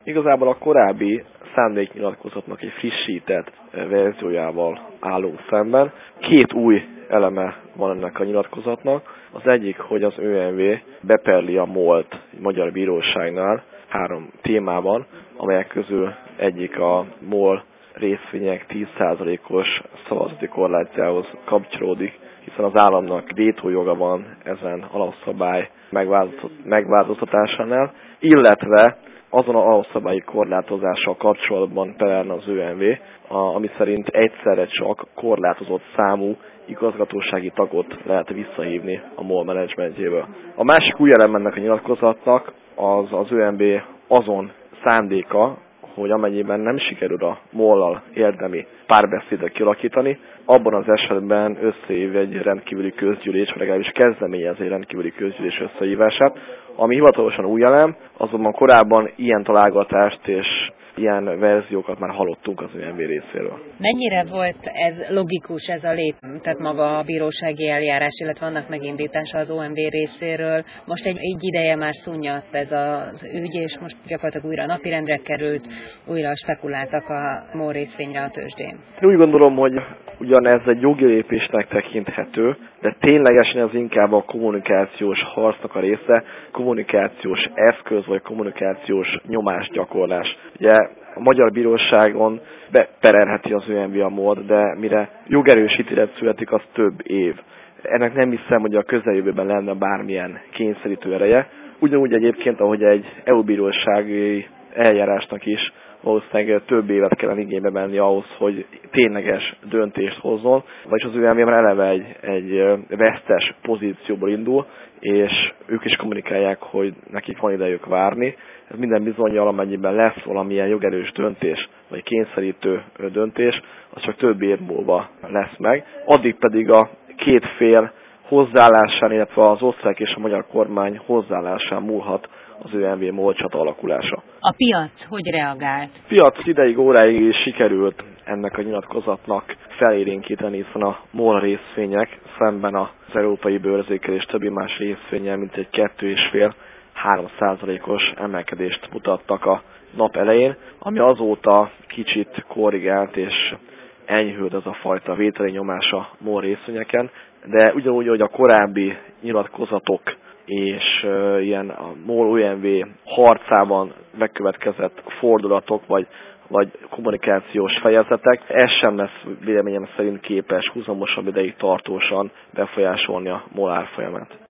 Igazából a korábbi szándéknyilatkozatnak egy frissített verziójával állunk szemben. Két új eleme van ennek a nyilatkozatnak. Az egyik, hogy az ÖMV beperli a MOL-t magyar bíróságnál 3 témában, amelyek közül egyik a MOL részvények 10%-os szavazati korlátjához kapcsolódik, hiszen az államnak vétójoga van ezen alapszabály megváltoztatásánál, illetve azon az alapszabályi korlátozással kapcsolatban perelne az ÖMV, ami szerint egyszerre csak korlátozott számú igazgatósági tagot lehet visszahívni a MOL menedzsmentjéből. A másik új elem ennek a nyilatkozatnak az ÖMV azon szándéka, hogy amennyiben nem sikerül a MOL-lal érdemi párbeszédet kialakítani, abban az esetben összehív egy rendkívüli közgyűlés, vagy legalábbis kezdeményez egy rendkívüli közgyűlés összehívását, ami hivatalosan új elem, azonban korábban ilyen találgatást és ilyen verziókat már hallottunk az ÖMV részéről. Mennyire volt ez logikus, ez a lép, tehát maga a bírósági eljárás, illetve annak megindítása az OMV részéről? Most egy ideje már szunyadt ez az ügy, és most gyakorlatilag újra napirendre került, újra spekuláltak a MOL részvényre a tőzsdén. Én úgy gondolom, hogy ugyan ez egy jogi lépésnek tekinthető, de ténylegesen ez inkább a kommunikációs harcnak a része, kommunikációs eszköz vagy kommunikációs nyomásgyakorlás. Ugye a magyar bíróságon beperelheti az ÖMV a MOL-t, de mire jogerős ítélet születik, az több év. Ennek nem hiszem, hogy a közeljövőben lenne bármilyen kényszerítő ereje. Ugyanúgy egyébként, ahogy egy EU-bírósági eljárásnak is valószínűleg több évet kellene igénybe venni ahhoz, hogy tényleges döntést hozzon, vagyis az ÖMV már eleve egy vesztes pozícióból indul, és ők is kommunikálják, hogy nekik van idejük várni. Ez minden bizonnyal, amennyiben lesz valamilyen jogerős döntés, vagy kényszerítő döntés, az csak több év múlva lesz meg. Addig pedig a két fél hozzáállásán, illetve az osztrák és a magyar kormány hozzáállásán múlhat az ÖMV MOL csata alakulása. A piac hogy reagált? A piac ideig, óráig is sikerült ennek a nyilatkozatnak felélénkíteni, hiszen a MOL részvények szemben az európai bőrzékkel és többi más részvénnyel mintegy 2,5-3%-os emelkedést mutattak a nap elején, ami azóta kicsit korrigált és enyhült ez a fajta vételi nyomás a MOL részvényeken, de ugyanúgy, hogy a korábbi nyilatkozatok és ilyen a MOL-ÖMV harcában megkövetkezett fordulatok, vagy kommunikációs fejezetek, ez sem lesz véleményem szerint képes húzamosabb ideig tartósan befolyásolni a MOL árfolyamát.